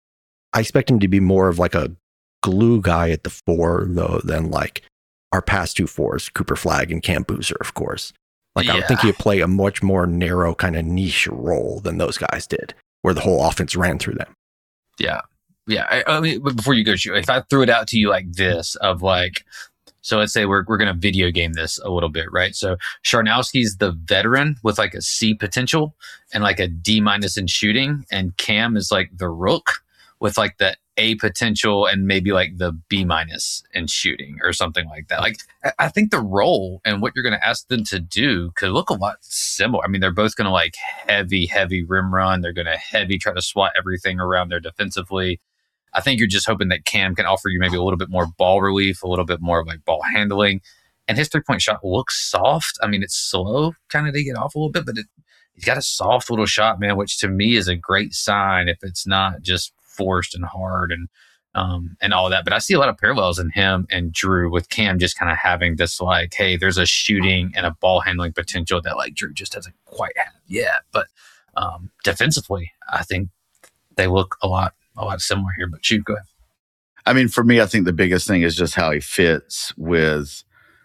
I expect him to be more of like a glue guy at the 4, though, than like our past 2 4s, Cooper Flagg and Cam Boozer, of course. I would think he'd play a much more narrow kind of niche role than those guys did, where the whole offense ran through them. Yeah. Yeah. I mean, before you go, if I threw it out to you like this of like, so let's say we're going to video game this a little bit, right? So Sharnowski's the veteran with like a C potential and like a D- in shooting. And Cam is like the rook with like the A potential and maybe like the B- in shooting or something like that. Like I think the role and what you're going to ask them to do could look a lot similar. I mean, they're both going to like heavy rim run. They're going to try to swat everything around there defensively. I think you're just hoping that Cam can offer you maybe a little bit more ball relief, a little bit more of like ball handling. And his 3-point shot looks soft. I mean, it's slow kind of to get off a little bit, but he's got a soft little shot, man, which to me is a great sign if it's not just forced and hard and all that. But I see a lot of parallels in him and Drew, with Cam just kind of having this like, hey, there's a shooting and a ball handling potential that like Drew just hasn't quite had yet. But defensively, I think they look a lot similar here. But shoot, go ahead. I mean, for me, I think the biggest thing is just how he fits with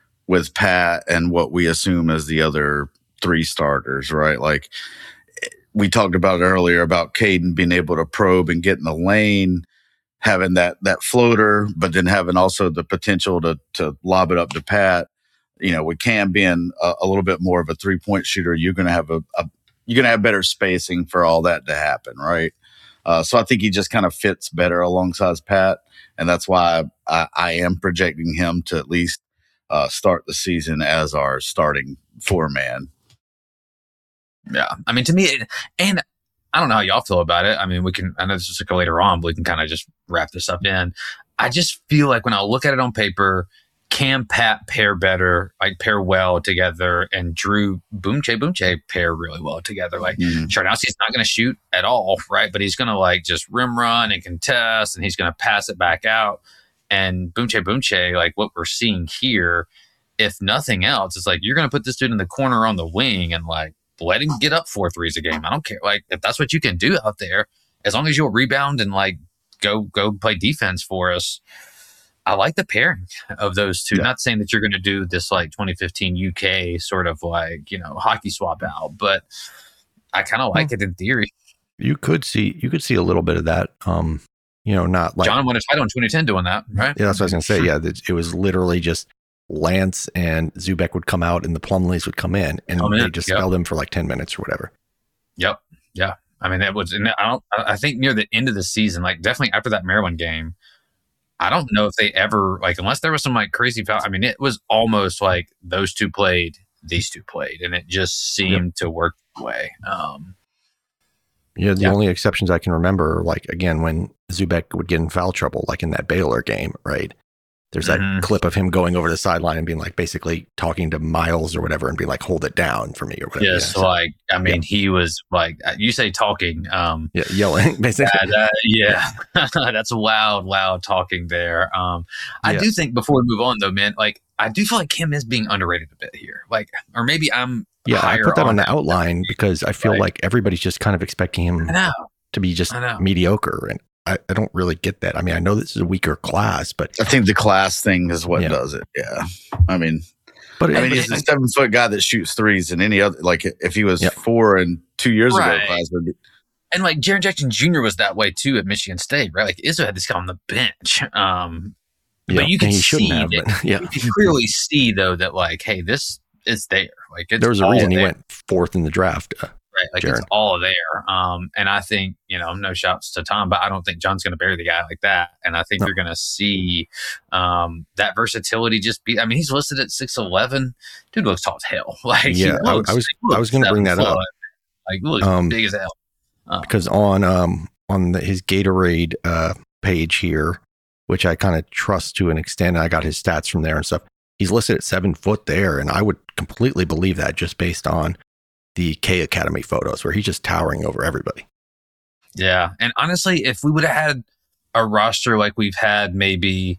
Pat and what we assume as the other 3 starters, right? Like we talked about earlier about Caden being able to probe and get in the lane, having that floater, but then having also the potential to lob it up to Pat. With Cam being a little bit more of a 3-point shooter, you're going to have you're going to have better spacing for all that to happen, right? So I think he just kind of fits better alongside Pat, and that's why I am projecting him to at least start the season as our starting 4-man. Yeah, I mean, to me, and I don't know how y'all feel about it. I mean, I know this is go later on, but we can kind of just wrap this up in. I just feel like when I look at it on paper, can Pat pair better, like pair well together, and Drew Boomche pair really well together. Like Charnowski's not going to shoot at all, right? But he's going to like just rim run and contest, and he's going to pass it back out. And Boomche, like what we're seeing here, if nothing else, it's like you're going to put this dude in the corner on the wing and like let him get up 4 threes a game. I don't care. Like if that's what you can do out there, as long as you'll rebound and like go play defense for us. I like the pairing of those two. Yeah. Not saying that you're going to do this like 2015 UK sort of like, hockey swap out, but I kind of like it in theory. You could see a little bit of that. Not like John won a title in 2010 doing that, right? Yeah, that's what I was going to say. Yeah, it was literally just Lance and Zubek would come out and the Plumlees would come in, and they just spell them for like 10 minutes or whatever. Yep. Yeah. I mean, that was. I think near the end of the season, like definitely after that Maryland game. I don't know if they ever, like, unless there was some like crazy foul. I mean, it was almost like those two played, these two played, and it just seemed to work the way. The only exceptions I can remember are like, again, when Zubek would get in foul trouble, like in that Baylor game, right? There's that clip of him going over the sideline and being like, basically talking to Miles or whatever and being like, hold it down for me or whatever. Yes, like, I mean, he was like, you say talking. Yelling, basically. That's loud talking there. I do think before we move on though, man, like, I do feel like Kim is being underrated a bit here. Like, or maybe I'm I put that on the outline because I feel like everybody's just kind of expecting him to be just mediocre, and I don't really get that. I mean, I know this is a weaker class, but I think the class thing is what does it. Yeah. I mean, he's a 7-foot guy that shoots threes, and any other, like if he was 4 and 2 years ago class would be. And like Jaren Jackson Jr. was that way too at Michigan State, right? Like Izzo had this guy on the bench. But you can see you can clearly see though that like, hey, this is there. Like there was a reason he went 4th in the draft. Right, like Jaren. It's all there. And I think, no shouts to Tom, but I don't think John's going to bury the guy like that. And I think you're going to see that versatility just be. I mean, he's listed at 6'11". Dude looks tall as hell. Like, I was going to bring that up. Like, looks big as hell. Because on his Gatorade page here, which I kind of trust to an extent, I got his stats from there and stuff. He's listed at 7 foot there, and I would completely believe that just based on the K Academy photos where he's just towering over everybody. Yeah. And honestly, if we would have had a roster like we've had maybe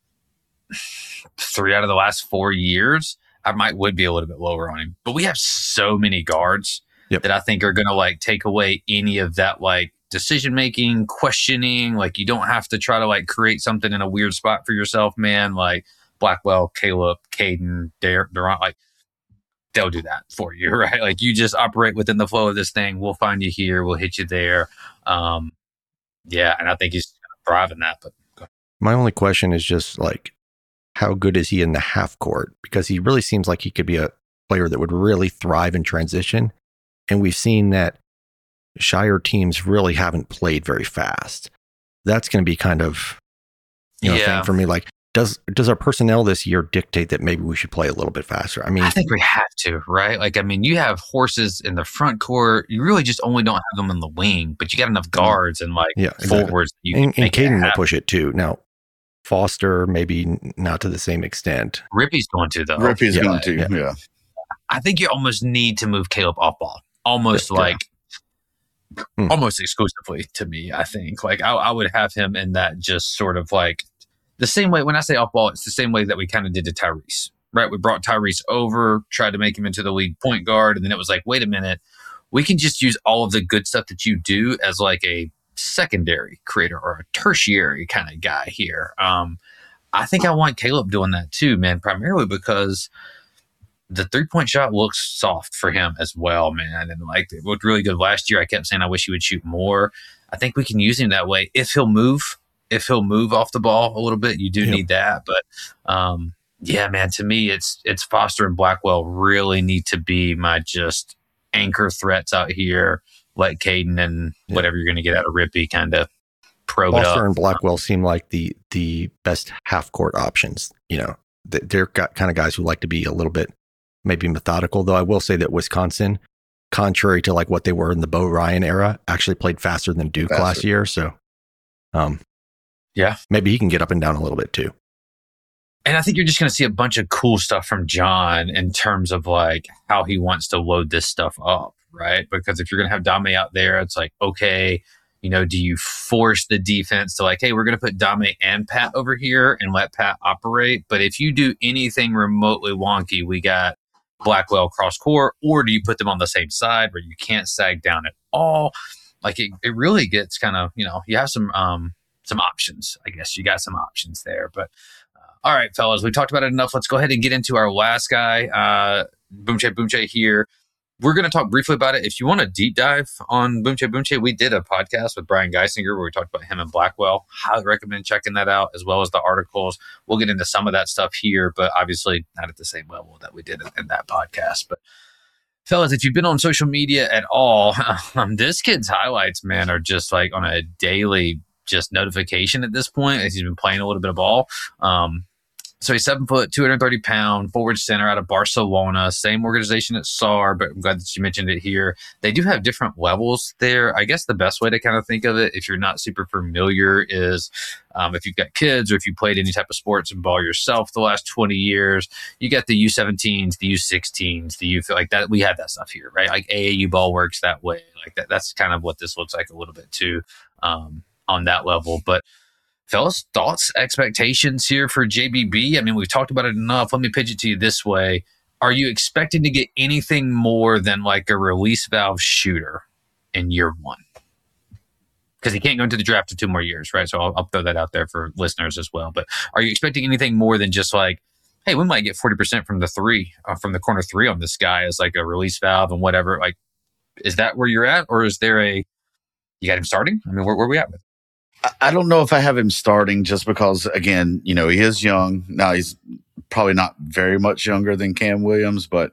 3 out of the last 4 years, I would be a little bit lower on him. But we have so many guards that I think are going to like take away any of that like decision making, questioning. Like you don't have to try to like create something in a weird spot for yourself, man. Like Blackwell, Caleb, Caden, Durant, like they'll do that for you, right? Like you just operate within the flow of this thing. We'll find you here. We'll hit you there. And I think he's going to thrive in that. But my only question is just like, how good is he in the half court? Because he really seems like he could be a player that would really thrive in transition. And we've seen that Shire teams really haven't played very fast. That's going to be kind of, thing for me. Like, does our personnel this year dictate that maybe we should play a little bit faster? I mean, I think we have to, right? Like, I mean, you have horses in the front court. You really just only don't have them in the wing, but you got enough guards and like forwards. And Caden will push it too. Now, Foster, maybe not to the same extent. Rippy's going to though. Rippy's going to, yeah. I think you almost need to move Caleb off ball, almost exclusively to me. I think like I would have him in that just sort of like. The same way, when I say off ball, it's the same way that we kind of did to Tyrese, right? We brought Tyrese over, tried to make him into the league point guard, and then it was like, wait a minute, we can just use all of the good stuff that you do as like a secondary creator or a tertiary kind of guy here. I think I want Caleb doing that too, man, primarily because the 3-point shot looks soft for him as well, man. And like it looked really good last year. I kept saying I wish he would shoot more. I think we can use him that way if he'll move. If he'll move off the ball a little bit, you do need that. But man, to me, it's Foster and Blackwell really need to be my just anchor threats out here. Let Caden and whatever you're going to get out of Rippey kind of probe it up. Foster and Blackwell seem like the best half court options. They're kind of guys who like to be a little bit maybe methodical, though I will say that Wisconsin, contrary to like what they were in the Bo Ryan era, actually played faster than Duke last year. So, maybe he can get up and down a little bit too. And I think you're just going to see a bunch of cool stuff from John in terms of like how he wants to load this stuff up, right? Because if you're going to have Dame out there, it's like, okay, do you force the defense to like, hey, we're going to put Dame and Pat over here and let Pat operate? But if you do anything remotely wonky, we got Blackwell cross court, or do you put them on the same side where you can't sag down at all? Like it really gets kind of, you have some options. I guess you got some options there. But all right, fellas, we talked about it enough. Let's go ahead and get into our last guy, Boomche here. We're going to talk briefly about it. If you want a deep dive on Boomche, we did a podcast with Brian Geisinger where we talked about him and Blackwell. Highly recommend checking that out, as well as the articles. We'll get into some of that stuff here, but obviously not at the same level that we did in that podcast. But fellas, if you've been on social media at all, this kid's highlights, man, are just like on a daily just notification at this point, as he's been playing a little bit of ball. So he's 7 foot, 230 pound, forward center out of Barcelona, same organization at SAR, but I'm glad that you mentioned it here. They do have different levels there. I guess the best way to kind of think of it, if you're not super familiar, is if you've got kids or if you played any type of sports and ball yourself the last 20 years, you got the U17s, the U16s, the U, like that. We have that stuff here, right? Like AAU ball works that way. Like that. That's kind of what this looks like a little bit too on that level. But fellas, thoughts, expectations here for JBB? I mean, we've talked about it enough. Let me pitch it to you this way. Are you expecting to get anything more than like a release valve shooter in year one? Because he can't go into the draft for 2 more years, right? So I'll throw that out there for listeners as well. But are you expecting anything more than just like, hey, we might get 40% from the three, from the corner three on this guy as like a release valve and whatever? Like, is that where you're at? Or is there you got him starting? I mean, where are we at with it? I don't know if I have him starting just because, again, he is young. Now, he's probably not very much younger than Cam Williams, but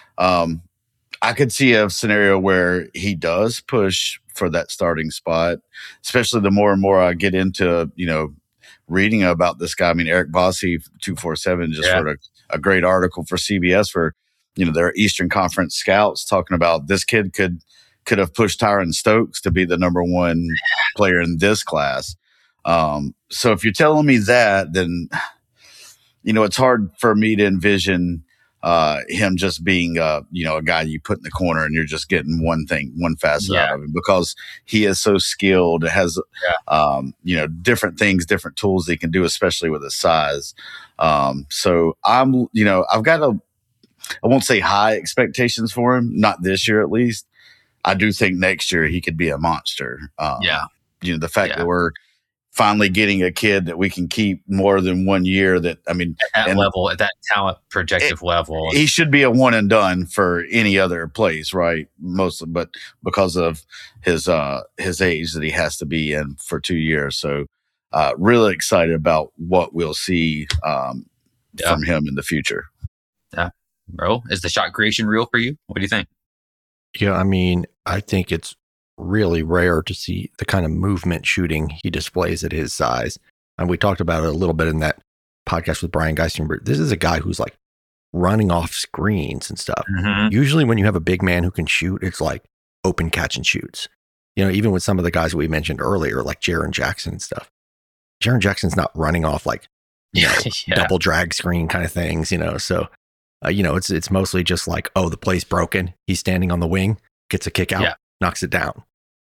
I could see a scenario where he does push for that starting spot, especially the more and more I get into, reading about this guy. I mean, Eric Bossi, 247, just wrote a great article for CBS for, their Eastern Conference scouts talking about this kid could have pushed Tyron Stokes to be the number 1 player in this class. So if you're telling me that, then, it's hard for me to envision him just being, a guy you put in the corner and you're just getting one facet out of him, because he is so skilled, has, different things, different tools he can do, especially with his size. So I'm, I've got I won't say high expectations for him, not this year at least. I do think next year he could be a monster. The fact that we're finally getting a kid that we can keep more than 1 year, that, I mean, at that level, at that talent projective level, he should be a one and done for any other place, right? Mostly, but because of his age that he has to be in for 2 years. So really excited about what we'll see from him in the future. Yeah. Bro, is the shot creation real for you? What do you think? Yeah, I mean, I think it's really rare to see the kind of movement shooting he displays at his size. And we talked about it a little bit in that podcast with Brian Geisinger. This is a guy who's like running off screens and stuff. Mm-hmm. Usually when you have a big man who can shoot, it's like open catch and shoots. Even with some of the guys we mentioned earlier, like Jaren Jackson and stuff. Jaren Jackson's not running off like double drag screen kind of things, So it's mostly just like, oh, the play's broken. He's standing on the wing, gets a kick out, knocks it down.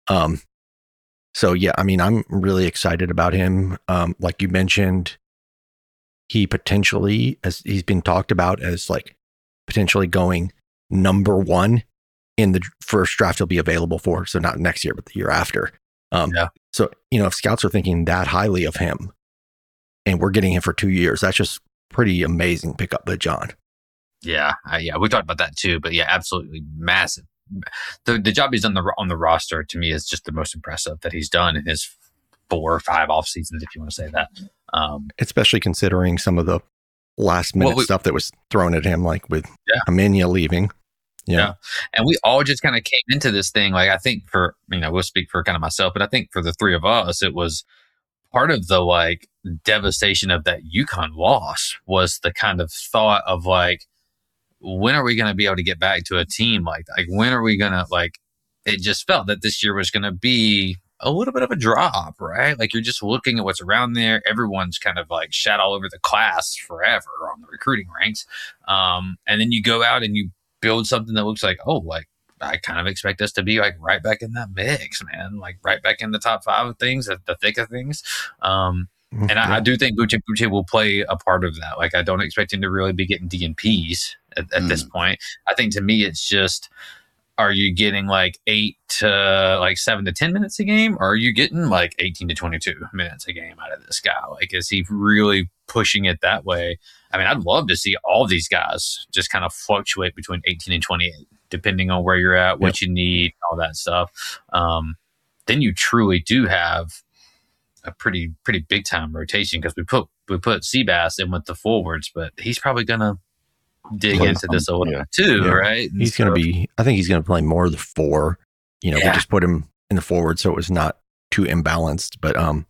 So yeah, I mean, I'm really excited about him. Like you mentioned, he potentially, as he's been talked about as like potentially going number 1 in the first draft he'll be available for. So not next year, but the year after. So, if scouts are thinking that highly of him and we're getting him for 2 years, that's just pretty amazing pickup by John. Yeah, we talked about that too, but yeah, absolutely massive. The job he's done on the roster to me is just the most impressive that he's done in his 4 or 5 off seasons, if you want to say that. Especially considering some of the last minute stuff that was thrown at him, like with Aminya leaving. Yeah. And we all just kind of came into this thing. Like, I think for, we'll speak for kind of myself, but I think for the three of us, it was part of the like devastation of that UConn loss was the kind of thought of like, when are we going to be able to get back to a team like that? Like, when are we going to like, it just felt that this year was going to be a little bit of a drop, right? Like, you're just looking at what's around there. Everyone's kind of like shat all over the class forever on the recruiting ranks. And then you go out and you build something that looks like, oh, like I kind of expect us to be like right back in that mix, man. Like right back in the top 5 of things, at the thick of things. And I do think Buche will play a part of that. Like, I don't expect him to really be getting DNPs at this point. I think to me, it's just, are you getting like 8 to like 7 to 10 minutes a game? Or are you getting like 18 to 22 minutes a game out of this guy? Like, is he really pushing it that way? I mean, I'd love to see all these guys just kind of fluctuate between 18 and 28, depending on where you're at, what you need, all that stuff. Then you truly do have a pretty big time rotation, because we put Seabass in with the forwards, but he's probably gonna dig into this a little bit too, right? And he's going to be. I think he's going to play more of the 4. We just put him in the forward, so it was not too imbalanced. But I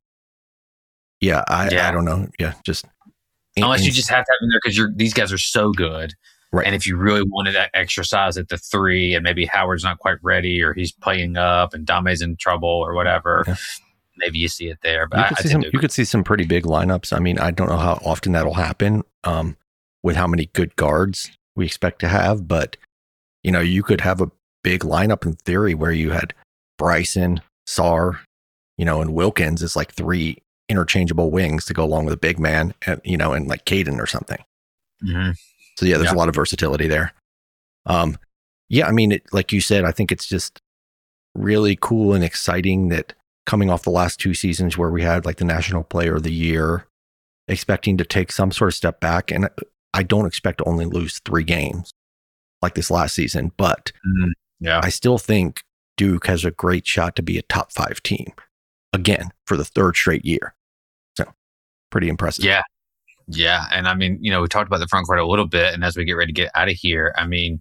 don't know. Yeah, just unless you just have to have him there because these guys are so good. Right. And if you really wanted that exercise at the 3, and maybe Howard's not quite ready, or he's playing up, and Dame's in trouble, or whatever, maybe you see it there. But you could see some pretty big lineups. I mean, I don't know how often that'll happen with how many good guards we expect to have, but you could have a big lineup in theory where you had Bryson, Sarr, and Wilkins as like 3 interchangeable wings to go along with a big man, and and like Caden or something. Mm-hmm. So there's a lot of versatility there. I mean, like you said, I think it's just really cool and exciting that coming off the last 2 seasons where we had like the National Player of the Year, expecting to take some sort of step back, and I don't expect to only lose 3 games like this last season, but I still think Duke has a great shot to be a top 5 team again for the 3rd straight year. So pretty impressive. Yeah. And I mean, we talked about the front court a little bit, and as we get ready to get out of here, I mean,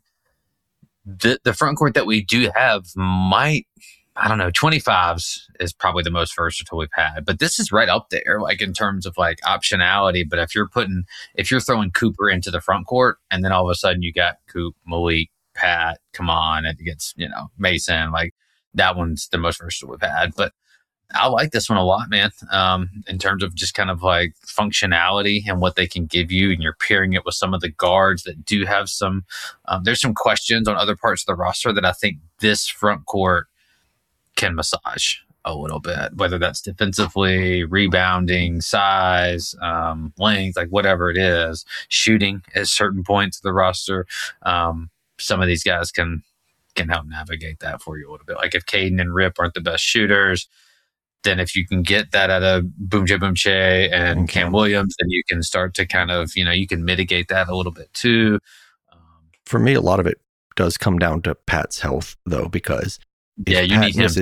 the front court that we do have might, I don't know, 25s is probably the most versatile we've had, but this is right up there, like in terms of like optionality. But if you're throwing Cooper into the front court, and then all of a sudden you got Coop, Malik, Pat, come on, and it gets, Mason, like that one's the most versatile we've had. But I like this one a lot, man, in terms of just kind of like functionality and what they can give you. And you're pairing it with some of the guards that do have some, there's some questions on other parts of the roster that I think this front court can massage a little bit, whether that's defensively, rebounding, size, length, like whatever it is, shooting at certain points of the roster. Some of these guys can help navigate that for you a little bit. Like if Caden and Rip aren't the best shooters, then if you can get that out of Boomche and Cam Williams, then you can start to kind of, you can mitigate that a little bit too. For me, a lot of it does come down to Pat's health, though, because you need him.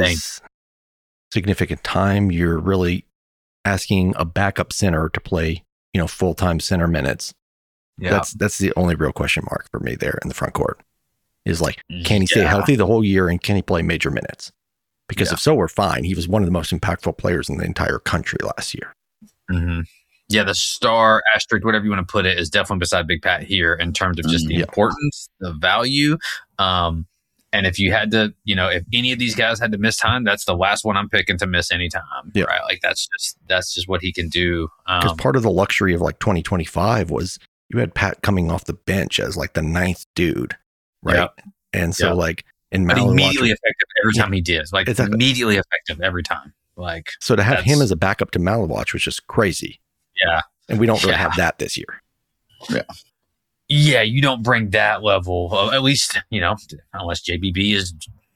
Significant time. You're really asking a backup center to play, full-time center minutes. Yeah. That's the only real question mark for me there in the front court. Is like, can he stay healthy the whole year, and can he play major minutes? Because if so, we're fine. He was one of the most impactful players in the entire country last year. Mm-hmm. Yeah, the star, asterisk, whatever you want to put it, is definitely beside Big Pat here in terms of just the importance, the value. And if you had to, if any of these guys had to miss time, that's the last one I'm picking to miss any time. Yeah. Right? Like that's just what he can do. Because part of the luxury of like 2025 was you had Pat coming off the bench as like the 9th dude, right? Yep. And so like, but immediately effective every time he did. Like immediately effective every time. Like so to have him as a backup to Malinowicz was just crazy. Yeah. And we don't really have that this year. Yeah. Yeah, you don't bring that level, at least, unless JBB is,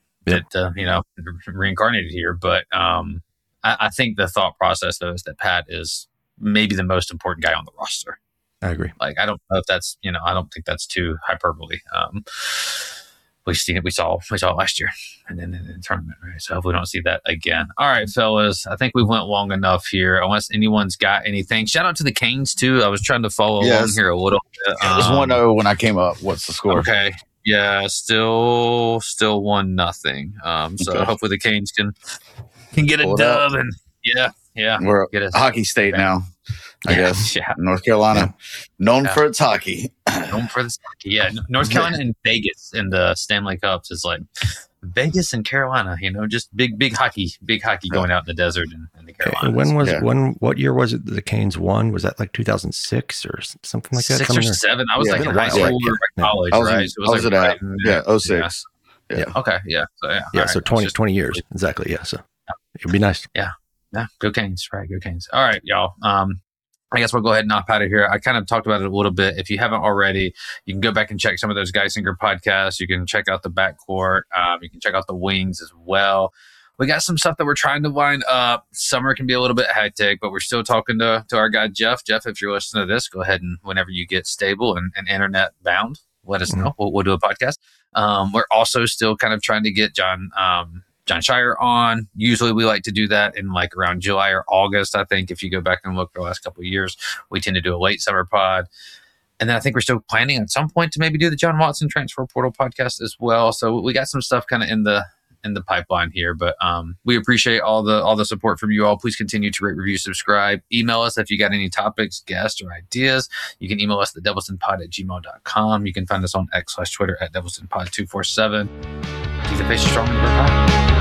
reincarnated here. But I think the thought process, though, is that Pat is maybe the most important guy on the roster. I agree. Like, I don't know if that's, I don't think that's too hyperbole. We've seen it. We saw it last year, and then in the tournament, right? So hopefully we don't see that again. All right, fellas. I think we went long enough here. Unless anyone's got anything. Shout out to the Canes too. I was trying to follow along here a little bit. It was 1-0 when I came up. What's the score? Okay. Yeah, still 1-0. So Okay. hopefully the Canes can get a Pull it dub, out. and yeah, We're get a us hockey state back. now, I guess. Yeah. North Carolina, known Yeah. for its hockey. Known for this. Yeah, North Carolina and Vegas in the Stanley Cups is like Vegas and Carolina. Just big hockey going out in the desert and the Carolinas. What year was it that the Canes won? Was that like 2006 or something like that? 6 or 7. I was Yeah, like in been a high while. school or college, I was right? in- So it I was like at right in- 06. Yeah. Okay, yeah. So yeah. Yeah, all so right. 20 years. Exactly. Yeah. So it'd be nice. Yeah, go Canes, right? Go Canes. All right, y'all. I guess we'll go ahead and hop out of here. I kind of talked about it a little bit. If you haven't already, you can go back and check some of those Geisinger podcasts. You can check out the backcourt. You can check out the wings as well. We got some stuff that we're trying to wind up. Summer can be a little bit hectic, but we're still talking to our guy, Jeff. Jeff, if you're listening to this, go ahead and whenever you get stable and internet bound, let us know. We'll do a podcast. We're also still kind of trying to get John Shire on. Usually we like to do that in like around July or August. I think if you go back and look the last couple of years, we tend to do a late summer pod. And then I think we're still planning at some point to maybe do the John Watson Transfer Portal podcast as well. So we got some stuff kind of in the pipeline here, but we appreciate all the support from you all. Please continue to rate, review, subscribe. Email us if you got any topics, guests, or ideas. You can email us at devilstonpod@gmail.com. You can find us on X/Twitter at devilstonpod247. Keep the faces strong and work hard.